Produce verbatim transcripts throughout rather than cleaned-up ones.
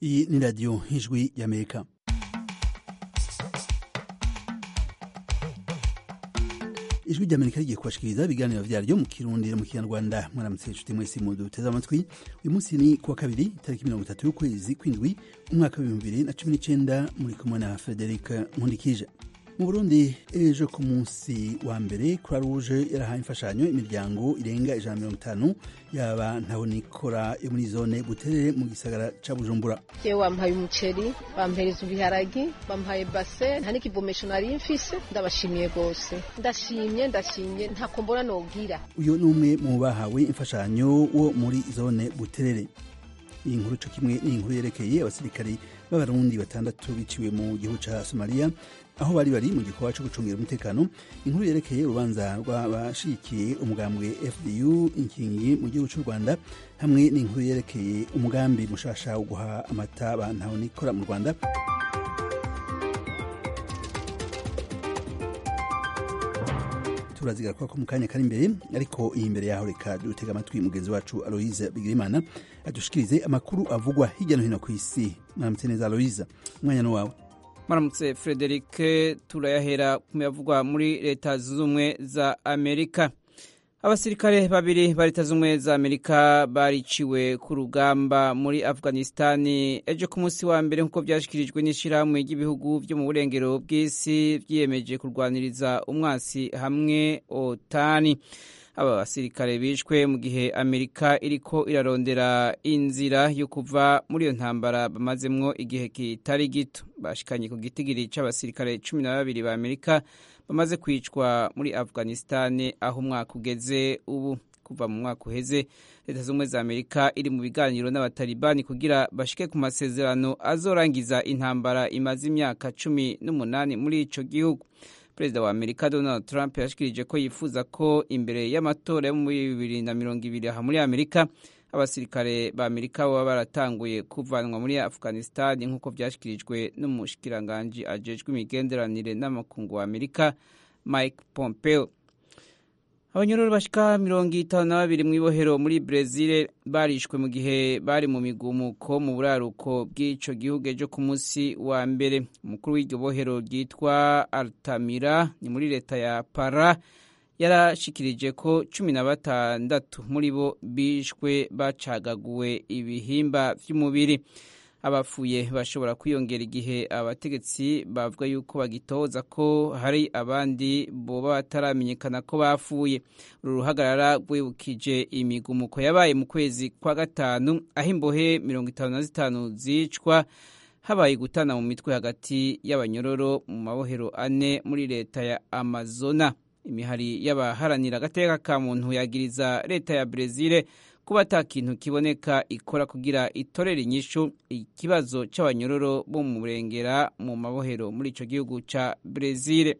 Iyi ni radiyo y'ijwi y'Amerika. Ijwi ry'Amerika rigiye kubashikiriza ibiganiro vyaryo mu Kirundi no mu Kinyarwanda. Mwaramutse inshuti mwese muduteze amatwi. Uyu munsi ni kuwa kabiri itariki mirongo itatu y'ukwezi kw'indwi umwaka w'ibihumbi bibiri na cumi n'icenda, muri kumwe na Frederic Nkundikije. Mu Burundi ejo ku munsi wa mbere Croix Rouge yarahaye imfashanyo imiryango irenga ijana na mirongo itanu yaba ntaho nikora yo muri zone Buterere mu gisagara ca Bujumbura. Je wampaye umuceri, bampereza ibiharagi, bampaye base, nta n'ikivomesho nari mfise, ndabashimiye gose. Ndashimye ndashimye ntako mbona nogira. Uyo ni umwe mu bahawe imfashanyo wo muri zone Buterere. Iyi nkuru co kimwe ni inkuru yerekeye abasirikari b'abarundi batandatu biciwe mu gihugu ca Somalia aho bari bari mu gikorwa cyo gucungira umutekano. Inkuru yerekeye urubanza rw'abashikiye umugambwe F D U inkingi mu gihugu cy'u Rwanda, hamwe n'inkuru yerekeye umugambi mushasha wo guha amata bantaho nikora mu Rwanda. Turazigara kwa mu kanya kari imbere, ariko iyi imbere yaho reka dutega amatwi mugenzi wacu Aloise Bigirimana adushikirize amakuru avugwa hirya no hino ku isi. Mwaramutse neza Aloise, umwanya no wawe. Maramutse Frederic, turayahera kumuyavugwa muri leta z'ubumwe za Amerika. Abasirikare babiri ba leta z'ubumwe za Amerika bariciwe ku rugamba muri Afghanistan ejo ku munsi wa mbere, nk'uko byashikirijwe n'ishirahamwe ry'ibihugu byo mu burengero bw'isi vyiyemeje kurwaniriza umwasi hamwe OTAN. Aba basirikare bishwe mu gihe Amerika iriko irarondera inzira yo kuva muri iyo ntambara bamazemwo igihe kitari gito. Bashikanye ku gitigiri c'abasirikare cumi na babiri ba Amerika bamaze kwicwa muri Afghanistan aho umwaka ugeze ubu. Kuva mu mwaka uheze, leta z'ubumwe za Amerika iri mu biganiro n'abatalibani kugira bashike ku masezerano azorangiza intambara imaze imyaka cumi n'umunani muri ico gihugu. Perezida wa Amerika Donald Trump yashikirije ko yifuza ko imbere y'amatora yo muri bibiri na mirongo ibiri aha muri Amerika abasirikare ba Amerika baba baratanguye kuvanwa muri Afghanistan, nk'uko byashikirijwe n'umushikiranganji ajejwe imigenderanire n'amakungu wa Amerika Mike Pompeo. Abanyororo bashika mirongo itanu na babiri mw'ibohero muri Brazil barishwe mu gihe bari mu migumuko mu buraruko bw'ico gihugu ejo ku munsi wa mbere. Umukuru w'iryo bohero ryitwa Altamira ni muri leta ya Pará yarashikirije ko cumi na batandatu muri bo bishwe bacagaguwe ibihimba vy'umubiri. Abafuye bashobora kwiyongera igihe abategetsi bavuga yuko bagitoza ko hari abandi boba bataramenyekana ko bafuye. Uru ruhagarara rwibukije imigumuko yabaye mu kwezi kwa gatanu aho imbohe mirongo itanu na zitanu zicwa, habaye gutana mu mitwe hagati y'abanyororo mu mabohero ane muri leta ya Amazona. Imihari y'abaharanira agateka ka muntu yagiriza leta ya Brazil kuba ata kintu kiboneka ikora kugira itorere inyishu ikibazo c'abanyororo bo mu burengera mu mabohero muri ico gihugu ca Brazil.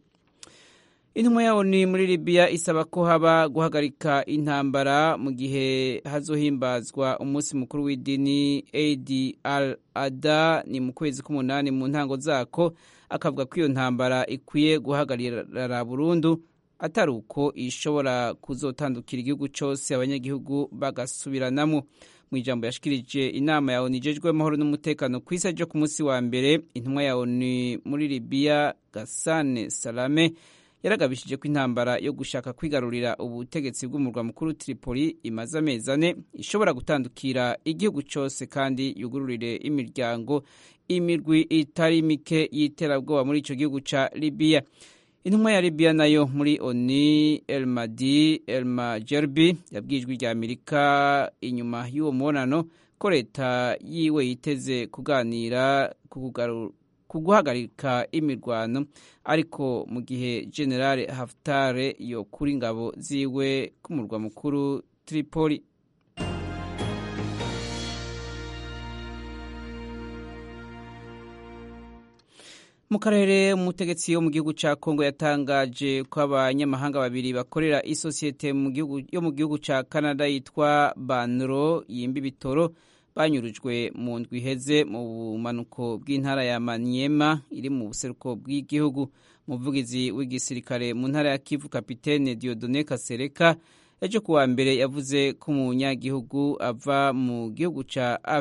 Intumwa ya O N U muri Libya isaba ko haba guhagarika intambara mu gihe hazohimbazwa umunsi mukuru w'idini Eid al-Adha ni mu kwezi k'umunani mu ntango zako, akavuga ko iyo ntambara ikwiye guhagarara burundu atari uko ishobora kuzotandukira igihugu cyose abanyagihugu bagasubiranamo. Mu ijambo yashikirije inama ya O N U ijejwe amahoro n'umutekano ku isi ejo ku munsi wa mbere, intumwa ya O N U muri Libya Ghassan Salame yaragabishije ko intambara yo gushaka kwigarurira ubutegetsi bw'umurwa mukuru Tripoli imaze amezi ane ishobora gutandukira igihugu cyose kandi yugururire imiryango imirwi itari mike y'iterabwoba muri ico gihugu ca Libya. Intumwa ya Libya nayo muri O N U Elmadi Elmajerbi yabwijwe rya Amerika inyuma y'uwo mubonano ko leta yiwe yiteze kuganira ku guhagarika imirwano, ariko mu gihe General Haftar yokura ingabo ziwe ku murwa mukuru Tripoli. Mu karere, umutegetsi wo mu gihugu ca Kongo yatangaje ko abanyamahanga babiri bakorera isosiyete yo mu gihugu ca Canada yitwa Banro yimba ibitoro banyurujwe mu ndwi iheze mu bumanuko bw'intara ya Maniema iri mu buseruko bw'igihugu. Umuvugizi w'igisirikare mu ntara ya Kivu Kapitene Dieudonné Kasereka ejo kuwa mbere yavuze ko umunyagihugu ava mu gihugu ca Afri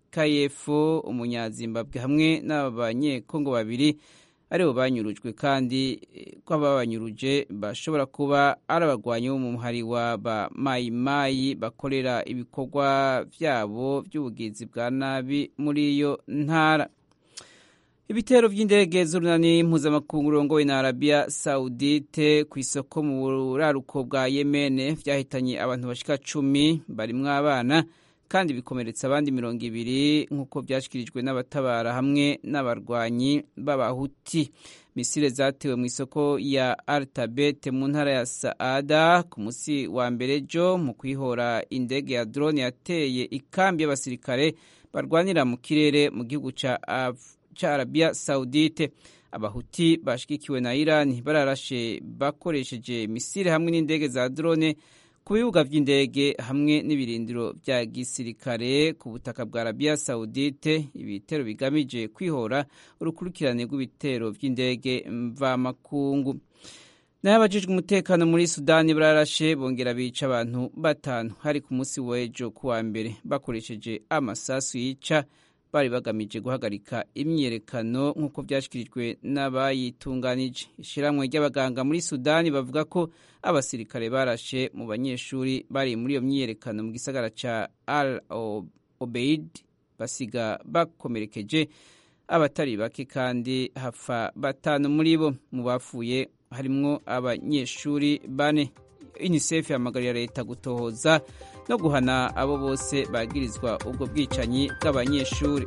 Kayefo umunyazimbabwe hamwe n'abanyekongo babiri aribo banyurujwe kandi ko ababanyuruje bashobora kuba ari abagwanyi bo mu muhari wa ba Mai Mai bakorera ibikorwa vyabo by'ubugizi bwa nabi muri iyo ntara. Ibitero vy'indege z'urunani mpuzamakungu rongowe na Arabia Saudite ku isoko mu buraruko bwa Yemen vyahitanye abantu bashika cumi barimwo abana kandi bikomeretsa abandi mirongo ibiri nk'uko vyashikirijwe n'abatabara hamwe n'abarwanyi b'abahuti. Misile zatewe mu isoko ya Al-Tabet mu ntara ya Saada ku musi wa mbere jo mu kwihora indege ya drone yateye ikambi y'abasirikare barwanira mu kirere mu gihugu ca ca Arabia Saudite. Abahuti bashigikiwe na Iran bararashe bakoresheje misile hamwe n'indege za drone ku bibuga vy'indege hamwe n'ibirindiro vya gisirikare ku butaka bwa Arabia Saudite. Ibitero bigamije kwihora urukurikirane rw'ibitero vy'indege mvamakungu. N'abajejwe umutekano muri Sudani bararashe bongera bica abantu batanu hari ku musi w'ejo kuwa mbere bakoresheje amasasu yica bari bagamije guhagarika imyiyerekano nk'uko vyashikirijwe n'abayitunganije. Ishiramwe ry'abaganga muri Sudani bavuga ko abasirikare barashe mu banyeshuri bari muri iyo myiyerekano mu gisagara ca Al Obeid basiga bakomerekeje abatari bake kandi hafa batanu muri bo. Mu bapfuye harimwo abanyeshuri bane. UNICEF yamagarira leta gutohoza no guhana abo bose bagirizwa ubwo bwicanyi bw'abanyeshuri.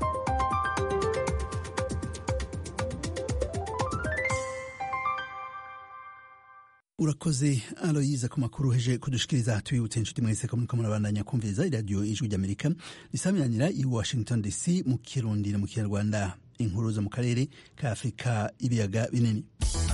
Urakoze Aloyiza ku makuru heje kudushikiriza. Tuyibutse inshuti mwese ko muriko murabandanya kumviriza iradiyo Ijwi ry'Amerika risamiranira i Washington D C mu Kirundi na mu Kinyarwanda. Inkuru zo mu karere ka Afrika ibiyaga binini.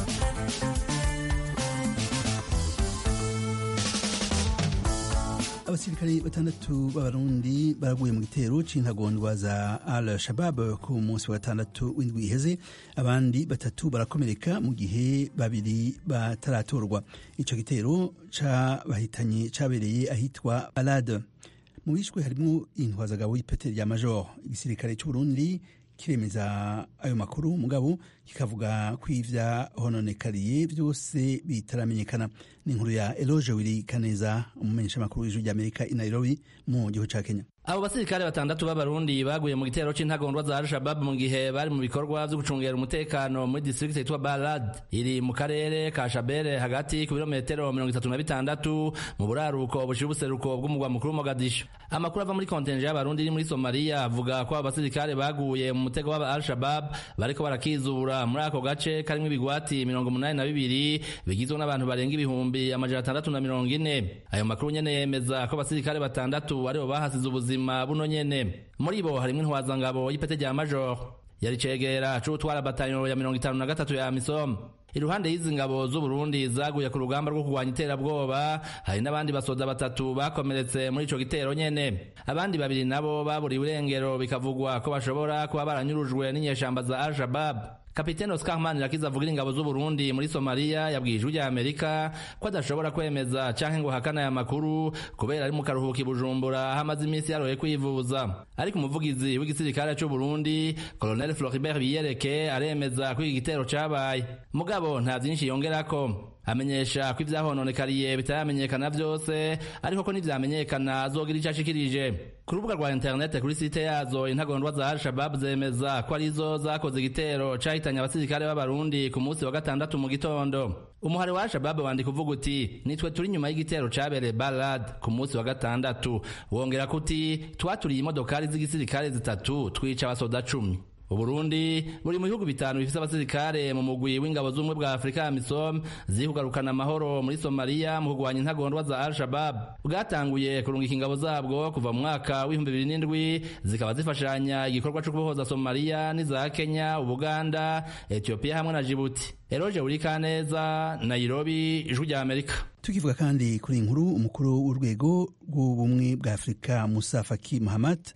Abasirikare batandatu b'Abarundi baraguye mu gitero c'intagondwa za Al-Shabaab ku munsi wa gatandatu w'indwi iheze, abandi batatu barakomereka mu gihe babiri bataratorwa. Ico gitero cabahitanye cabereye ahitwa Balade. Mu bishwe harimwo intwazagabo y'ipete rya Major. Igisirikare c'Uburundi kiremeza ayo makuru mugabo kikavuga ko ivya hononekariye vyose bitaramenyekana. Ni inkuru ya Eloge Wili Kaneza, umumenyesha makuru w'Ijwi ry'Amerika i Nairobi mu gihugu ca Kenya. Abo basirikare batandatu b'Abarundi baguye mu gitero c'intagondwa za Al-Shabaab mu gihe bari mu bikorwa vyo gucungera umutekano muri district yitwa Balad iri mu karere ka Shabelle hagati ku birometero mirongo itatu na bitandatu mu buraruko bushira ubuseruko bw'umugwa mukuru Mogadishu. Amakuru ava muri kontinje y'Abarundi iri muri Somalia avuga ko abasirikare baguye mu mutego wa Al-Shabaab bariko barakizura muri ako gace karimwo ibigwati mirongo umunani na bibiri bigizwe n'abantu barenga ibihumbi amajana atandatu na mirongo ine. Ayo makuru nyene yemeza ko abasirikare batandatu aribo bahasize ubuzima buno nyene. Muri bo harimwo intwazangabo y'ipete rya Major yari cegera c'utwara batalyon ya mirongo itanu na gatatu ya Amisom. Iruhande y'izi ngabo z'u Burundi zaguye ku rugamba rwo kurwanya iterabwoba, hari n'abandi basoda batatu bakomeretse muri ico gitero nyene. Abandi babiri nabo baburiwe irengero bikavugwa ko bashobora kuba baranyurujwe n'inyeshamba za Al-Shabaab. Kapiteni Oscar Manirakiza avugira ingabo z'u Burundi muri Somalia yabwiye Ijwi ry'Amerika ko adashobora kwemeza canke ngo hakana aya makuru kubera ari mu karuhuko i Bujumbura hamaze iminsi yaroye kwivuza. Ariko umuvugizi w'igisirikare c'u Burundi Colonel Floribert Biyereke aremeza ko igitero cabaye. Mugabo nta vyinshi yongerako. Amenyesha ko ivyahononekariye bitaramenyekana vyose, ariko ko n'ivyamenyekana azogira ico ashikirije. Ku rubuga rwa internet kuri site yazo, intagondwa za Al-Shabaab zemeza ko arizo zakoze igitero cahitanye abasirikare b'Abarundi ku munsi wa gatandatu mu gitondo. Umuhari wa Al-Shabaab wandika uvuga uti nitwe turi nyuma y'igitero cabereye Balad ku munsi wa gatandatu. Wongera kuti twaturiye imodokari z'igisirikare zitatu twica abasoda cumi. Uburundi buri mu bihugu bitanu bifise abasirikare mu mugwi w'ingabo z'umwe bwa Afrika Amisom zihugarukana amahoro muri Somalia mu kugwanya intagondwa za Al-Shabaab. Bwatanguye kurungika ingabo zabwo kuva mu mwaka w'ibihumbi bibiri n'indwi zikaba zifashanya igikorwa cyo kubohoza Somalia n'iza Kenya, Uganda, Ethiopia hamwe na Djibouti. Eloge Wili Kaneza, Nairobi, Ijwi ry'Amerika. Tukivuga kandi kuri inkuru, umukuru w'urwego rw'ubumwe bwa Afrika Musa Faki Mahamat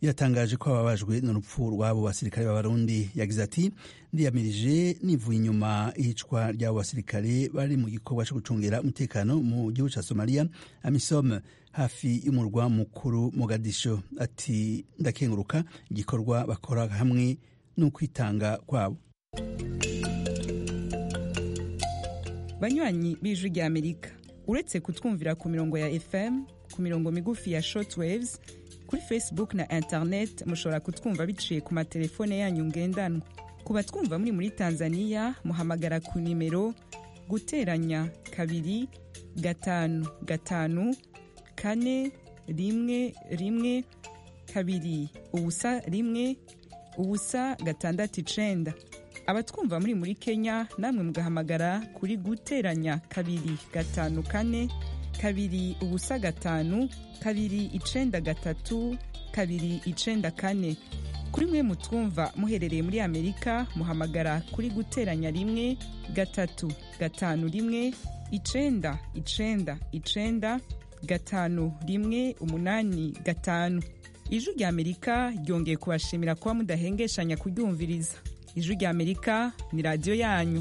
yatangaje ko ababajwe n'urupfu rw'abo basirikare b'abarundi. Yagize ati ndiyamirije nivuye inyuma ihicwa ry'abo basirikare bari mu gikorwa cyo gucungera umutekano mu gihugu ca Somalia AMISOM hafi y'umurwa mukuru Mogadisho. Ati ndakenguruka igikorwa bakora hamwe n'ukwitanga kwabo. Banywanyi b'Ijwi ry'Amerika, uretse kutwumvira ku mirongo ya F M, ku mirongo migufi ya shortwaves, kuri Facebook na internet mushobora kutwumva biciye ku matelefone yanyu ngendanwa. Ku batwumva muri muri Tanzania muhamagara ku nimero guteranya kabiri gatanu gatanu kane rimwe rimwe kabiri ubusa rimwe ubusa gatandatu icenda. Abatwumva muri muri Kenya namwe mugahamagara kuri guteranya kabiri gatanu kane kabiri ubusa gatanu kabiri icenda gatatu kabiri icenda kane. Kuri mwe mutwumva muherereye muri Amerika muhamagara kuri guteranya rimwe gatatu gatanu rimwe icenda icenda icenda gatanu rimwe umunani gatanu. Ijwi rya Amerika ryongeye kubashimira kuba mudahengeshanya kuryumviriza. Ijwi rya Amerika ni radio yanyu.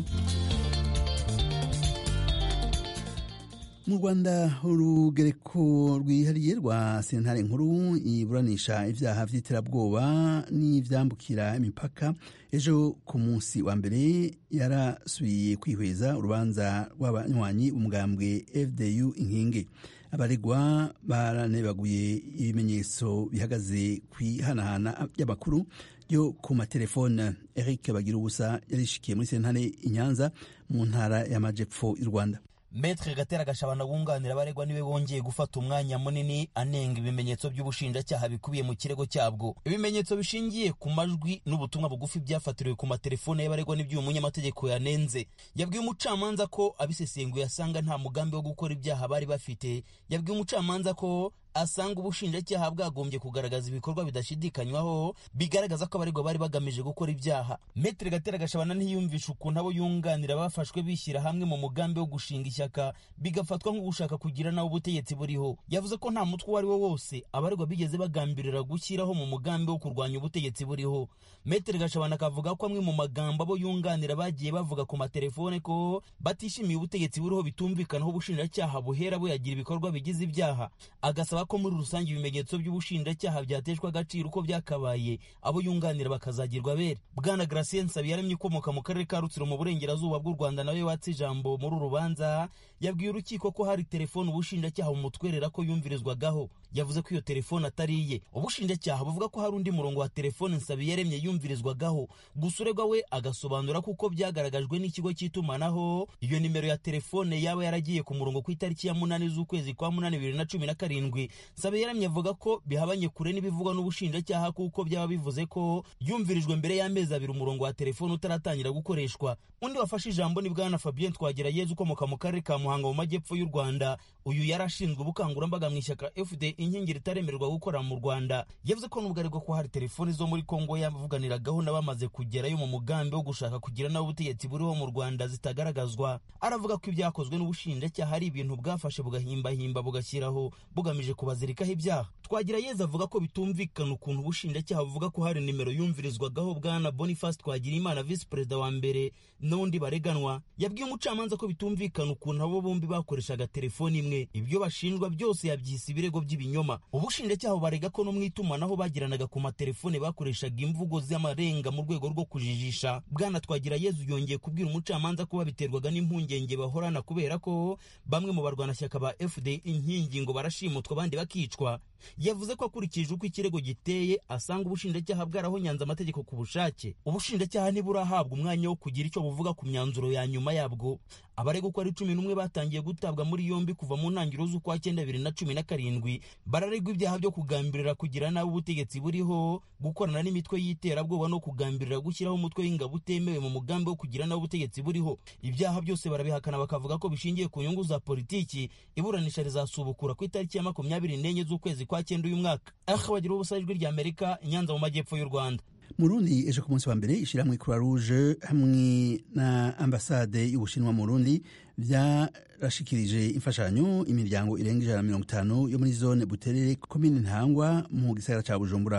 Mu Rwanda urugereko rwihariye rwa sentare nkuru iburanisha ivyaha vy'iterabwoba n'ivyambukira imipaka ejo ku munsi wa mbere yarasubiye kwihweza urubanza rw'abanywanyi umugambwe F D U inkingi. Abaregwa baranebaguye ibimenyetso bihagaze kwihanahana y'amakuru yo ku matelefone. Eric Bagirubusa yarishikiye muri sentare i Nyanza mu ntara y'Amajepfo y'u Rwanda. Maître Gatera Gashabana wunganira abaregwa niwe wongeye gufata umwanya munini anenga ibimenyetso by'ubushinjacyaha bikubiye mu kirego cyabwo. Ibimenyetso bishingiye ku majwi n'ubutumwa bugufi byafatiriwe ku matelefone y'abaregwa n'ibyo umunyamategeko yanenze. Yabwiye umucamanza ko abisesenguye asanga nta mugambi wo gukora ibyaha bari bafite. Yabwiye umucamanza ko asanga ubushinjacyaha bwagombye kugaragaza ibikorwa bidashidikanywaho bigaragaza ko abaregwa bari bagamije gukora ibyaha. Maître Gatera Gashabana ntiyumvisha ukuntu abo yunganira bafashwe bishyira hamwe mu mugambi wo gushinga ishyaka bigafatwa nko gushaka kugira nawe ubutegetsi buriho. Yavuze ko nta mutwe wari wo wose abaregwa bigeze bagambirira gushyiraho mu mugambi wo kurwanya ubutegetsi buriho. Maître Gashabana akavuga ko amwe mu magambo abo yunganira bagiye bavuga ku matelefone ko batishimiye ubutegetsi buriho bitumvikanaho ubushinjacyaha buhera buyagira ibikorwa bigize ibyaha. Agasaba ko muri rusange ibimenyetso by'ubushinjacyaha byateshwa agaciro uko byakabaye abo yunganira bakazagirwa abere. Bwana Gracien Nsabiyaremye ukomoka mu karere ka Rutsiro mu burengerazuba bw'u Rwanda nawe watse ijambo muri urubanza yabwiye urukiko ko hari telefone ubushinjacyaha bumutwerera ko yumvirizwagaho. Yavuze ko iyo telefone atari iye. Ubushinjacyaha buvuga ko hari undi murongo wa telefone Nsabiyaremye yumvirizwagaho. Gusa uregwa we agasobanura kuko byagaragajwe n'ikigo cy'itumanaho iyo nimero ya telefone yaba yaragiye ku murongo ku itariki ya munani z'ukwezi kwa munani bibiri na cumi na karindwi. Nsabiyaremye avuga ko bihabanye kure n'ibivugwa n'ubushinjacyaha kuko byaba bivuze ko yumvirijwe mbere y'amezi abiri umurongo wa telefone utaratangira gukoreshwa. Undi wafashe ijambo ni Bwana Fabien Twagirayezu ukomoka mu karere ka Muhanga mu majyepfo y'u Rwanda. Uyu yarashinzwe ubukangurambaga mu ishyaka F D inkingi ritaremererwa gukora mu Rwanda. Yavuze ko n'ubwo ariko ko hari telefone zo muri Kongo yavuganiragaho n'abamaze kugerayo mu mugambi wo gushaka kugira nawe ubutegetsi buriho mu Rwanda zitagaragazwa. Aravuga ko ibyakozwe n'ubushinjacyaha ari ibintu bwafashe bugahimbahimba bugashyiraho bugamije kubazirikaho ibyaha. Twagirayezu avuga ko bitumvikana ukuntu ubushinjacyaha buvuga ko hari nimero yumvirizwagaho Bwana Boniface Twagirimana Vice Perezida wa mbere n'undi bareganwa. Yabwiye umucamanza ko bitumvikana ukuntu abo bombi bakoreshaga telefone imwe. Ibyo bashinjwa byose yabyise ibirego by'ibinyoma. Ubushinjacyaha barega ko no mwitumanaho bagiranaga ku matelefone bakoreshaga imvugo z'amarenga mu rwego rwo kujijisha. Bwana Twagirayezu yongeye kubwira umucamanza ko babiterwaga n'impungenge bahorana kubera ko bamwe mu barwanashyaka ba F D inkingi ngo barashimutwa abandi bakicwa. Yavuze ko akurikije uko ikirego giteye asanga ubushinjacyaha bwarahonyanze amategeko ku bushake. Ubushinjacyaha ntiburahabwa umwanya wo kugira icyo buvuga ku myanzuro ya nyuma yabwo. Abaregwa ko ari cumi n'umwe batangiye gutabwa muri yombi kuva mu ntangiriro z'ukwa cyenda bibiri na cumi na karindwi. Bararegwa ibyaha byo kugambirira kugira nabi ubutegetsi buriho, gukorana n'imitwe y'iterabwoba no kugambirira gushyiraho umutwe w'ingabo utemewe mu mugambi wo kugira nabi ubutegetsi buriho. Ibyaha byose barabihakana bakavuga ko bishingiye ku nyungu za politiki. Iburanisha rizasubukura ku itariki ya makumyabiri n'enye z'ukwezi kwa cyenda uyu mwaka. Aha bagira ubusa ijwi rya Amerika Nyanza mu majyepfo y'u Rwanda. Mu Burundi ejo ku munsi wa mbere ishyirahamwe Croix Rouge hamwe na ambasade y'Ubushinwa mu Burundi byarashikirije imfashanyo imiryango irenga ijana na mirongo itanu yo muri zone Buterere komine Ntangwa mu gisagara ca Bujumbura.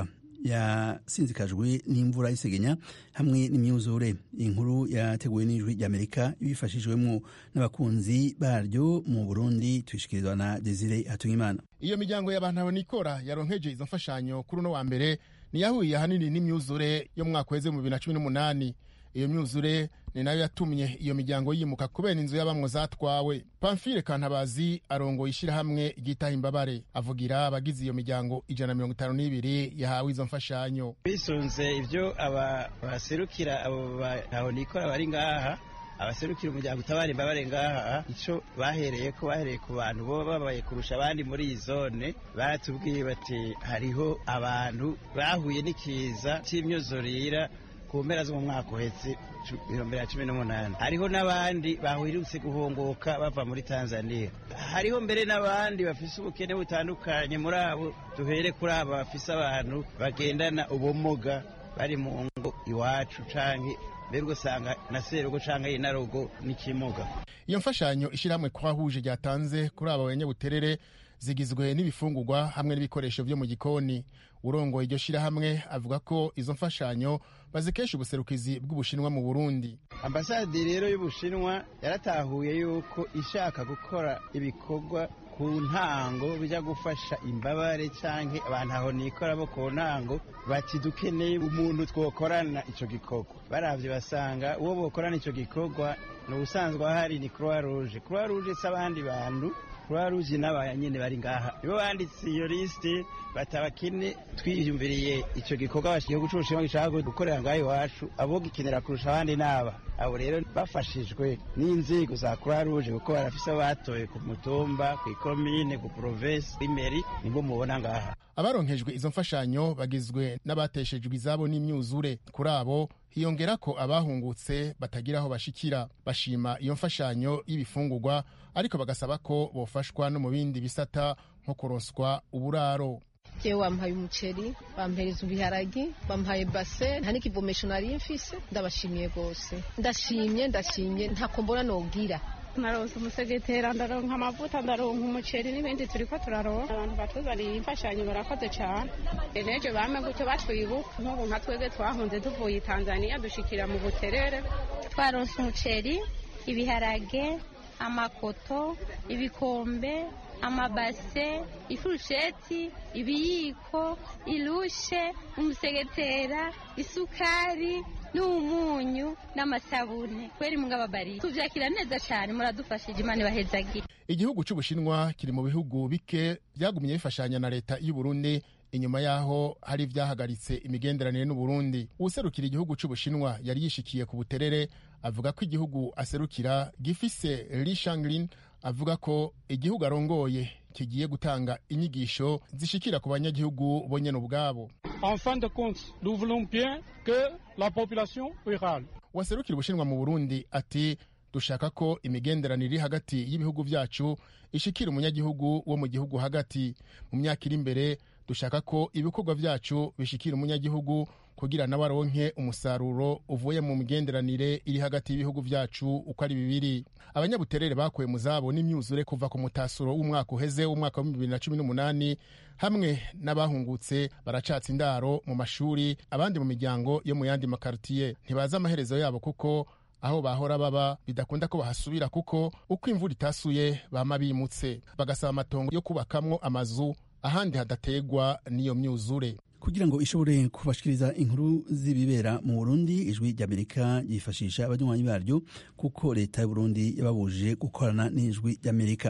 yasinzikajwe n'imvura y'isegenya hamwe n'imyuzure. Inkuru yateguwe n'ijwi ry'Amerika ibifashijwemo n'abakunzi baryo mu Burundi, twishikirizwa na Desire Hatungimana. Iyo miryango y'abantu abonikora yaronkeje izo mfashanyo kuri uno wa mbere niyahuye ahanini n'imyuzure yo mu mwaka weze mu bibiri na cumi n'umunani. Iyo myuzure ni nayo yatumye iyo miryango yimuka kubera inzu y'abamwo zatwawe. Pamphile Kantabazi arongoye ishirahamwe ryitaha imbabare avugira abagize iyo miryango ijana na mirongo itanu n'ibiri yahawe izo mfashanyo. Bisunze ivyo aba baserukira abo bahonikora bari ngaha, abaserukira umuryango utabara imbabare ngaha, ico bahereye ko bahereye ku bantu bo babaye kurusha abandi muri iyi zone. Baratubwiye bati hariho abantu bahuye n'ikiza c'imyuzurira ku mpera zo mu mwaka uhetse ibihumbi bibiri na cumi n'umunani. Hariho n'abandi bahwirutse guhunguka bava muri Tanzania. Hariho mbere n'abandi bafise ubukene butandukanye. Muri abo duhere kuri abo bafise abantu bagendana ubumuga bari mu ngo iwacu canke mbere usanga na serugo canke inarugo n'ikimuga. Iyo mfashanyo ishirahamwe Croix-Rouge ryatanze kuri abo banyabuterere zigizwe n'ibifungurwa hamwe n'ibikoresho vyo mu gikoni. Urongoye iryo shirahamwe avuga ko izo mfashanyo bazikesha ubuserukizi bw'Ubushinwa mu Burundi. Ambasade rero y'Ubushinwa yaratahuye yuko ishaka gukora ibikorwa ku ntango bija gufasha imbabare canke abantu aho nikora bo ku ntango, bati dukeneye umuntu twokorana ico gikorwa. Baravye basanga uwo bokorana ico gikorwa no ubusanzwe hari ni Croix-Rouge. Croix-Rouge s'abandi bantu Croix-Rouge n'abaya nyene bari ngaha nibo banditse iyo liste batabakene. Twiyumviriye ico gikorwa bashiye gucushima gishaka gukorera ngaho iwacu, abo gikenera kurusha abandi naba abo rero bafashijwe n'inzego za Croix-Rouge kuko barafise batoye ku mutumba, ku ikomine, ku province, imeri nibo mubona ngaha. Abaronkejwe izo mfashanyo bagizwe n'abateshejwe izabo n'imyuzure. Kuri abo hiyongera ko abahungutse batagira aho bashikira. Bashima iyo mfashanyo y'ibifungurwa ariko bagasaba ko bofashwa no mu bindi bisata nko kuronswa uburaro. Jewe wampaye umuceri, bampereza ibiharagi, bampaye base, nta n'ikivomesho nari mfise. Ndabashimiye gose, ndashimye ndashimye ntako mbona nogira. Naronse umusegetera, ndaronka amavuta, ndaronka umuceri n'ibindi turiko turaronka. Abantu batuzaniye imfashanyo barakoze cyane. Eneje bame gutyo batwibuka nk'ubu nka twege twahunze tuvuye Tanzania dushikira mu Buterere. Twaronse umuceri, ibiharage, amakoto, ibikombe, amabase, ifurusheti, ibiyiko, ilushe, umusegetera, isukari n'umunyu n'amasabune. Kweri mungababari tuvyakira neza cyane, muradufashije, Imana ibahezagire. Igihugu c'Ubushinwa kiri mu bihugu bike byagumye bifashanya na leta y'u Burundi inyuma yaho hari vyahagaritse imigenderanire n'u Burundi. Userukira igihugu c'Ubushinwa yari yishikiye ku Buterere avuga ko igihugu aserukira gifise Li Shanglin avuga ko igihugu arongoye kigiye gutanga inyigisho zishikira ku banyagihugu bonyene ubwabo. En fin de compte, nous voulons bien que la population rurale. Waserukira Ubushinwa mu Burundi ati dushaka ko imigenderanire hagati y'ibihugu vyacu ishikira umunyagihugu wo mu gihugu hagati. Mu myaka iri imbere dushaka ko ibikorwa vyacu bishikira umunyagihugu kugira nawe aronke umusaruro uvuye mu migenderanire iri hagati y'ibihugu vyacu uko ari bibiri. Abanyabuterere bakuye mu zabo n'imyuzure kuva ku mutasuro w'umwaka uheze w'umwaka wa bibiri na cumi n'umunani hamwe n'abahungutse baracatse indaro mu mashuri, abandi mu miryango yo mu yandi makartier. Ntibaza amaherezo yabo kuko aho bahora baba bidakunda ko bahasubira kuko uko imvura itasuye bama bimutse, bagasaba amatongo yo kubakamwo amazu ahandi hadategwa n'iyo myuzure. Kugira ngo ishobore kubashikiriza inkuru z'ibibera mu Burundi, ijwi ry'Amerika yifashisha abanywanyi baryo kuko leta y'u Burundi yababujije gukorana n'ijwi ry'Amerika.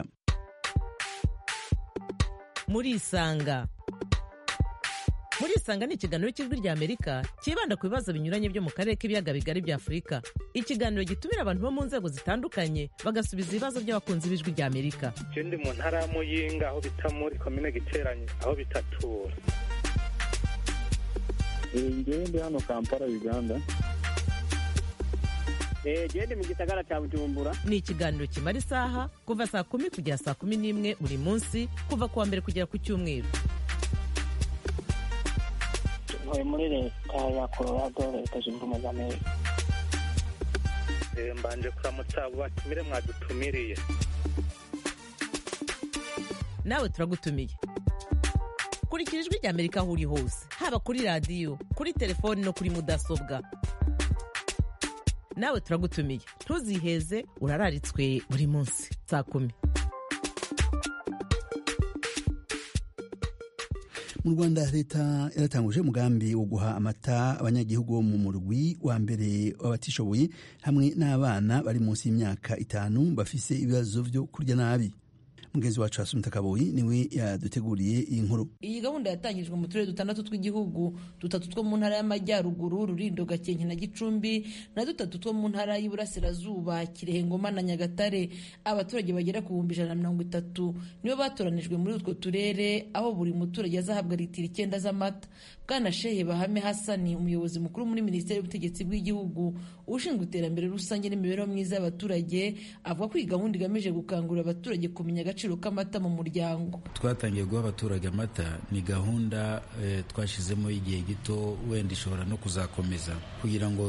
Muri isanga muri isanga ni ikiganiro cy'ijwi ry'Amerika kibanda ku bibazo binyuranye byo mu karere k'ibiyaga bigari bya Afurika. Ikiganiro gitumira abantu bo mu nzego zitandukanye bagasubiza ibibazo by'abakunzi b'ijwi ry'Amerika. Je ndi mu ntara ya Muyinga aho bita muri komine Giteranyi aho bitatura. Ngewe ndi hano Kampala Uganda. Eh je ndi mu gisagara cya Bujumbura. Ni ikiganiro kimara isaha kuva saa kumi kugera saa kumi n'imwe buri munsi kuva kuwa mbere kugera ku Cyumweru. Ntuye muri leta ya Colorado, leta zunze ubumwe za Amerika. Eh mbanje kuramutsa abo batumire mwadutumiriye. Nawe turagutumiye. kurikira ijwi rya Amerika aho uri hose, haba kuri radiyo, kuri telefoni no kuri mudasobwa. Nawe turagutumiye, ntuziheze, urararitswe buri munsi saa kumi. Mu Rwanda leta yaratanguje umugambi wo guha amata abanyagihugu bo mu murwi wa mbere w'abatishoboye hamwe n'abana bari munsi y'imyaka itanu bafise ibibazo byo kurya nabi. Mugenzi wacu Asumta Kaboyi niwe yaduteguriye iyi nkuru. Iyi gahunda yatangijwe mu turere dutandatu tw'igihugu, dutatu two mu ntara y'Amajyaruguru, Rulindo, Gakenke na Gicumbi, na dutatu two mu ntara y'Iburasirazuba, Kirehe, Ngoma na Nyagatare. Abaturage bagera ku bihumbi ijana na mirongo itatu nibo batoranijwe muri utwo turere, aho buri muturage azahabwa litiro icyenda z'amata. Bwana Shehe Bahame Hasani, umuyobozi mukuru muri Minisiteri y'Ubutegetsi bw'Igihugu ushinzwe iterambere rusange n'imibereho myiza y'abaturage, avuga ko iyi gahunda igamije gukangurira abaturage kumenya agaciro k'amata mu muryango. Twatangiye guha abaturage amata, ni gahunda e, twashizemo igihe gito, wenda ishobora no kuzakomeza kugira ngo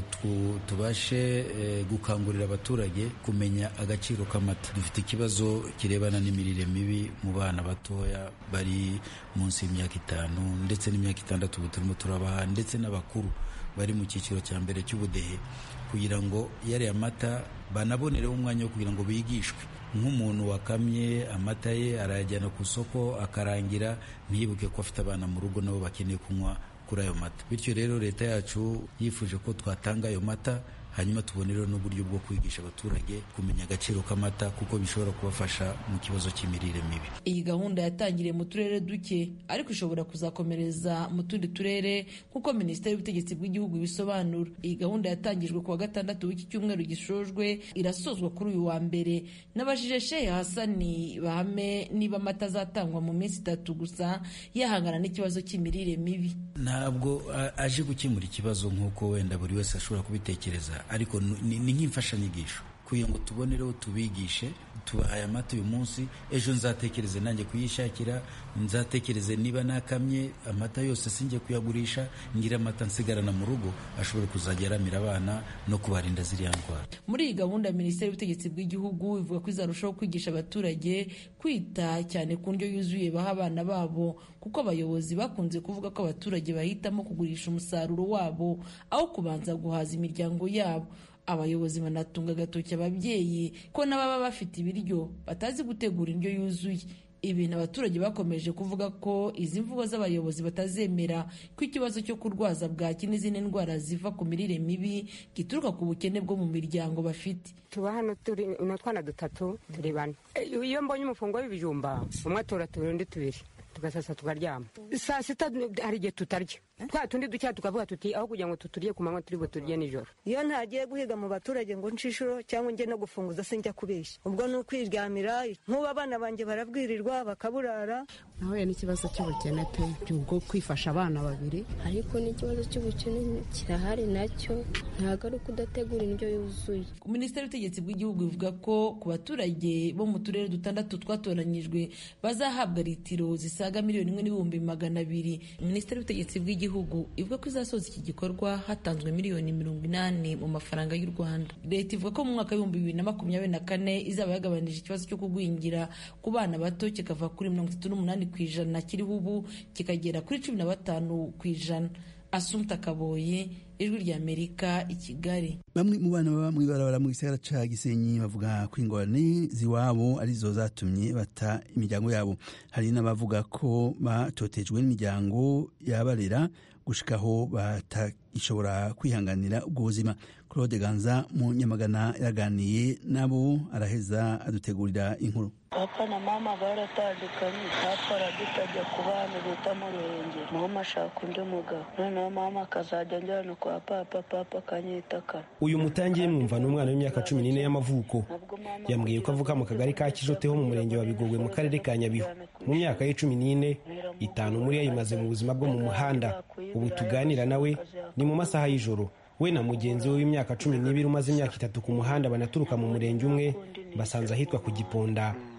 tubashe e, gukangurira abaturage kumenya agaciro k'amata. Dufite ikibazo kirebana n'imirire mibi mu bana batoya bari munsi y'imyaka itanu ndetse n'imyaka itandatu, turimo turabaha ndetse n'abakuru bari mu cyiciro cya mbere cy'ubudehe, kugira ngo yari amata banabonereho umwanya wo kugira ngo bigishwe. Nk'umuntu wakamye amata ye arayajyana ku isoko akarangira, ntiyibuke ko afite abana mu rugo nabo bakeneye kunywa kuri ayo mata. Bityo rero leta yacu yifuje ko twatanga ayo mata, hanyuma tubonereho n'uburyo bwo kwigisha abaturage kumenya agaciro k'amata kuko bishobora kubafasha mu kibazo cy'imirire mibi. Iyi gahunda yatangiriye mu turere duke ariko ishobora kuzakomereza mu tundi turere nk'uko Minisiteri y'Ubutegetsi bw'Igihugu bisobanura. Iyi gahunda yatangijwe ku wa gatandatu w'iki cyumweru gishojwe, irasozwa kuri uyu wa mbere. N'abajije Shehe Hasani Bahame niba amata azatangwa mu minsi itatu gusa yahangana n'ikibazo cy'imirire mibi. Ntabwo aje gukemura ikibazo nk'uko wenda buri wese ashobora kubitekereza, ariko ni nk'imfashanyigisho kugira ngo tubonereho tubigishe. Tubahaye amata uyu munsi, ejo nzatekereze nanjye kuyishakira, nzatekereze niba nakamye amata yose sinjye kuyagurisha, ngira amata nsigarana mu rugo ashobora kuzajya aramira abana no kubarinda ziriya ndwara. Muri iyi gahunda Minisiteri y'Ubutegetsi bw'Igihugu ivuga ko izarushaho kwigisha abaturage kwita cyane ku ndyo yuzuye baha abana babo, kuko abayobozi bakunze kuvuga ko abaturage bahitamo kugurisha umusaruro wabo aho kubanza guhaza imiryango yabo. Abayobozi banatunga agatoki ababyeyi ko n'ababa bafite ibiryo batazi gutegura indyo yuzuye. Ibintu abaturage bakomeje kuvuga ko izi mvugo z'abayobozi batazemera ko ikibazo cyo kurwaza bwaki n'izindi ndwara ziva ku mirire mibi gituruka ku bukene bwo mu miryango bafite. Tuba hano turi n'utwana dutatu turi bane. Iyo mbonye umufungo w'ibijumba umwe atora turundi tubiri tugasasa tukaryama. Saa sita hari igihe tutarya, twa tundi ducya tukavuga tuti aho kugira ngo tuturye ku manywa turi buturye nijoro. Iyo ntagiye guhiga mu baturage ngo nshishuro cyangwa njye no gufunguza sinjya kubeshya, ubwo ni ukwiryamira. Nk'ubu abana banjye barabwirirwa bakaburara. Nahuye n'ikibazo cy'ubukene pe, bwo kwifasha abana babiri, ariko n'ikibazo cy'ubukene kirahari nacyo, ntabwo ari ukudategura indyo yuzuye. Minisiteri y'Ubutegetsi bw'Igihugu ivuga ko ku baturage bo mu turere dutandatu twatoranyijwe bazahabwa litiro zisaga miliyoni imwe n'ibihumbi magana abiri. Minisiteri y'Ubutegetsi bw'Igihugu ivuga ko izasoza iki gikorwa hatanzwe miliyoni mirongo inani mu mafaranga y'u Rwanda. Leta ivuga ko mu mwaka w'ibihumbi bibiri na makumyabiri na kane izaba yagabanije ikibazo cyo kugwingira ku bana bato kikava kuri mirongo itatu n'umunani ku ijana kiriho ubu kikagera kuri cumi na batanu ku ijana. Asumta Kaboye, Ijwi ry'Amerika, i Kigali. Bamwe mu bana baba mu ibarabara mu gisagara ca Gisenyi bavuga ko ingorane ziwabo arizo zatumye bata imiryango yabo. Hari n'abavuga ko batotejwe n'imiryango yabarera gushikaho batashobora kwihanganira ubwo buzima. Claude Ganza mu Nyamagana yaganiye nabo, araheza adutegurira inkuru. Papa na mama baratandukanye, papa aradutajya ku bana bita mu Ruhenge, mama ashaka undi mugabo, noneho mama akazajya njyana kwa papa, papa akanyitaka. Uyu mutangiye mwumva ni umwana w'imyaka cumi n'ine y'amavuko. Yambwiye ko avuka mu kagari ka Kijoteho mu murenge wa Bigogwe mu karere ka Nyabihu. Mu myaka ye cumi n'ine, itanu muri yo ayimaze mu buzima bwo mu muhanda. Ubu tuganira nawe ni mu masaha y'ijoro. We na mugenzi we w'imyaka cumi n'ibiri umaze imyaka itatu ku muhanda banaturuka mu murenge umwe, basanze ahitwa ku Giponda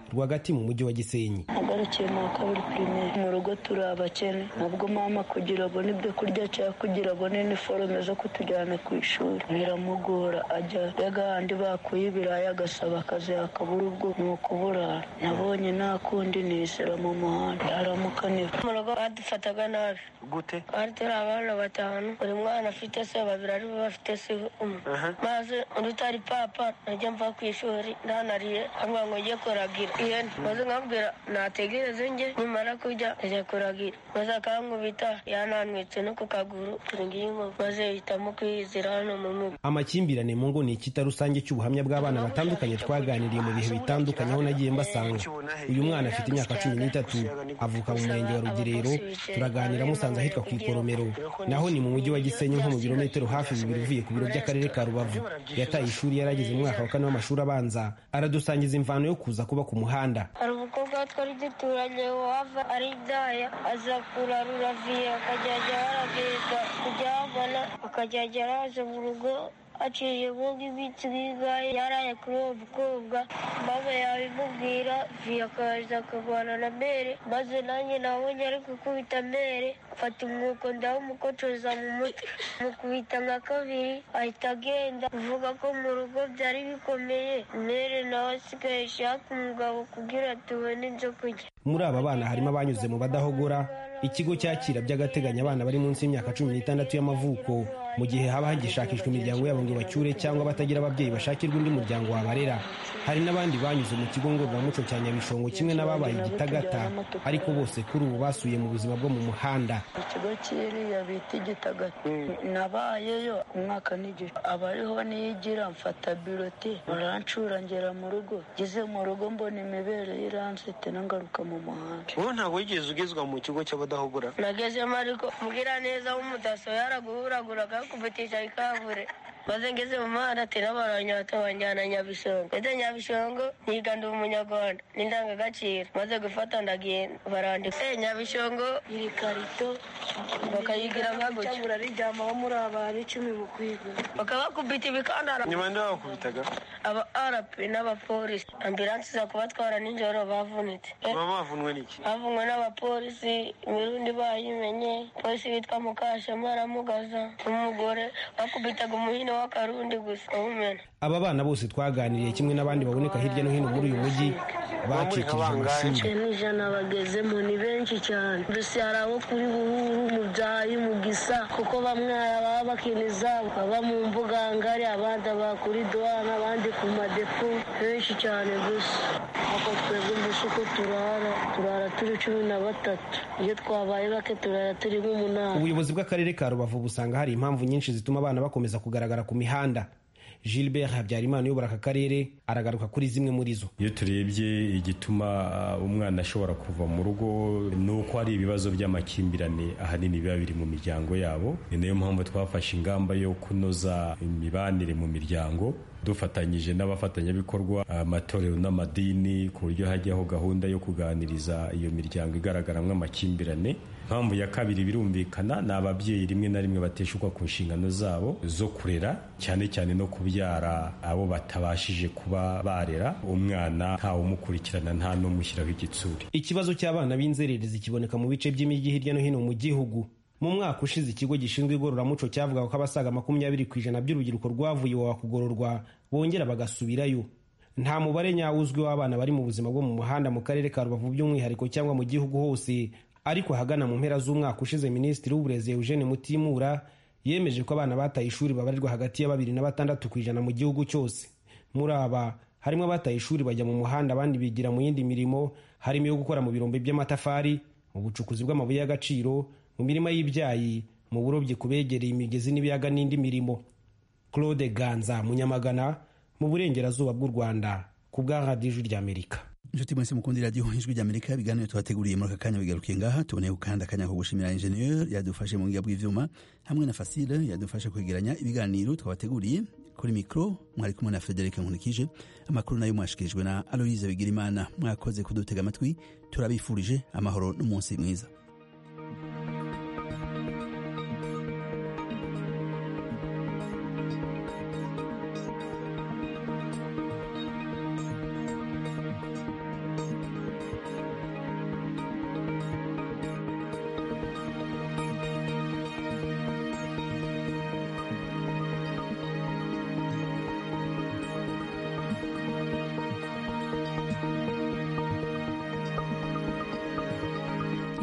rwagati mu mujyi wa Gisenyi. Nagarukiye mu kabiri primaire, mu rugo turi abakene, nabwo mama kugira abone ibyo kurya cyangwa kugira abone iniforume zo kutujyana ku ishuri biramugora. Ajya yaga handi bakuye ibiraya agasaba akazi akabura ubwo ni ukuburara. Nabonye nta kundi nisera mu muhanda aramukanira. Mu rugo badufataga nabi. Gute? Ari turi abana batanu, buri mwana afite se babiri ari bafite se umwe. Maze urutari papa najya mva ku ishuri ndanariye hangwa ngo njye kuragira ihene. Maze nkabwira nategereze njye nimara kujya ajya kuragira. Maze akankubita yananwitse no ku kaguru kuringiye inkovu. Maze hitamo kwiyizira hano mu mugo. Amakimbirane mu ngo ni ikita rusange cy'ubuhamya bw'abana batandukanye twaganiriye mu bihe bitandukanye aho nagiye mbasanga. Uyu mwana afite imyaka cumi n'itatu avuka mu murenge wa Rugerero, turaganira musanze ahitwa ku Ikoromero, naho ni mu mujyi wa Gisenyi nko mu birometero hafi bibiri uvuye ku biro by'akarere ka Rubavu. Yataye ishuri yarageze mu mwaka wa kane w'amashuri abanza, aradusangiza imvano yo kuza kuba ku muhanda. Hari umukobwa twari duturanye wava ari daya aza kurarura viye akajyajya arageza kujya abona akajyajya araje mu rugo aciye bundi ibiti bigaye yaraye kuri uwo mukobwa. Mama yabimubwira viye akaza akagwana na mere, maze nanjye nabonye ari gukubita mere mfata umwuko ndawumukocoza mu mutwe mukubita nka kabiri ahita agenda. Uvuga ko mu rugo byari bikomeye, mere nawe asigaye ashaka umugabo kugira tubone ibyo kurya. Muri aba bana harimo abanyuze mu badahogora, ikigo cyakira by'agateganyo abana bari munsi y'imyaka cumi n'itandatu y'amavuko mu gihe haba hagishakishwa imiryango yabo ngo bacyure cyangwa batagira ababyeyi bashakirwa undi muryango wabarera. Hari n'abandi banyuze mu kigo ngororamuco cya Nyabishongo kimwe n'ababaye Igitagata, ariko bose kuri ubu basuye mu buzima bwo mu muhanda. Ikigo kiriya bita Igitagata nabayeyo umwaka n'igice, abariho niyigira mfata birote barancura ngera mu rugo. Ngeze mu rugo mbona imibere y'iransete nangaruka mu muhanda. Wowe ntabwo wigeze ugezwa mu kigo cy'abadahogora? Nagezemo ariko mbwira neza w'umudaso yaraguhuraguraga kuvutisha ikavure. Maze ngeze mu muhanda tera baranyata banjyana Nyabishongo. Ete Nyabishongo niga ndi umunyarwanda n'indangagaciro. Maze gufata ndagenda barandika e Nyabishongo iri karito bakayigira nkaguca burarijyama muri abari icumi mu kwiga bakabakubita ibikandara. Nyuma nda bakubitaga aba R P n'abapolisi. Ambulance za kubatwara nijoro bavunitse. Mama bavunwe niki? Bavunwe n'abapolisi, imirundi bayimenye. Polisi bitwa Mukashema aramugaza umugore bakubitaga umuhino w'akarundi gusa umena. Aba bana bose twaganiriye kimwe n'abandi baboneka hirya no hino muri uyu mujyi bacikije amashuri. N'ijana bagezemo ni benshi cyane. Mbese hari abo kuri Buhuru, mu Byayi, mu Gisa, kuko bamwe baba bakiniza baba mu mbuga ngari, abandi bakuri Douane, abandi ku madepo, benshi cyane gusa. Ako twebwe mbese uko turara turara turi cumi na batatu, iyo twabaye bake turara turi nk'umunani. Ubuyobozi bw'akarere ka Rubavu busanga hari impamvu nyinshi zituma abana bakomeza kugaragara ku mihanda. Gilbert Habyarimana uyobora aka karere aragaruka kuri zimwe muri zo. Iyo turebye igituma umwana ashobora kuva mu rugo ni uko hari ibibazo by'amakimbirane ahanini biba biri mu miryango yabo. Ni nayo mpamvu twafashe ingamba yo kunoza imibanire mu miryango dufatanyije n'abafatanyabikorwa, amatorero n'amadini, ku buryo hajyaho gahunda yo kuganiriza iyo miryango igaragaramo amakimbirane. Mpamvu ya kabiri birumvikana ni ababyeyi rimwe na rimwe bateshukwa ku nshingano zabo zo kurera, cyane cyane no kubyara abo batabashije kuba barera. Umwana ntawe umukurikirana, nta n'umushyiraho igitsuri. Ikibazo cy'abana b'inzererezi kiboneka mu bice by'imijyi hirya no hino mu gihugu. Mu mwaka ushize ikigo gishinzwe igororamuco cyavugaga ko abasaga makumyabiri ku ijana by'urubyiruko rwavuye iwawa kugororwa bongera bagasubirayo. Nta mubare nyawuzwi w'abana bari mu buzima bwo mu muhanda mu karere ka Rubavu by'umwihariko cyangwa mu gihugu hose, ariko hagana mu mpera z'umwaka ushize Minisitiri w'Uburezi Eugene Mutimura yemeje ko abana bataye ishuri babarirwa hagati ya babiri na batandatu ku ijana mu gihugu cyose. Muri aba harimo abataye ishuri bajya mu muhanda, abandi bigira mu yindi mirimo, harimo iyo gukora mu birombe by'amatafari, mu bucukuzi bw'amabuye y'agaciro, mu mirima y'ibyayi, mu burobyi kubegereye imigezi n'ibiyaga n'indi mirimo. Claude Ganza Munyamagana mu burengerazuba bw'u Rwanda ku bwa Radio Ijwi ry'Amerika. Inshuti mwese mukundi Radio Ijwi ry'Amerika, ibiganiro twateguriye muri aka kanya bigarukiye ngaha. Tuboneye kandi akanya ko gushimira ingenieur yadufashe mu ngiga bw'ivyuma hamwe na Facile yadufashe kwegeranya ibiganiro twabateguriye. Kuri mikro mwari kumwe na Frederic Nkulikije, amakuru nayo mwashikirijwe na Aloise Bigirimana. Mwakoze kudutega amatwi, turabifurije amahoro n'umunsi mwiza.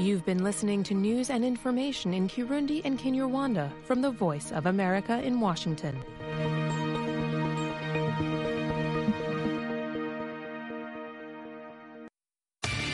You've been listening to news and information in Kirundi and Kinyarwanda from the Voice of America in Washington.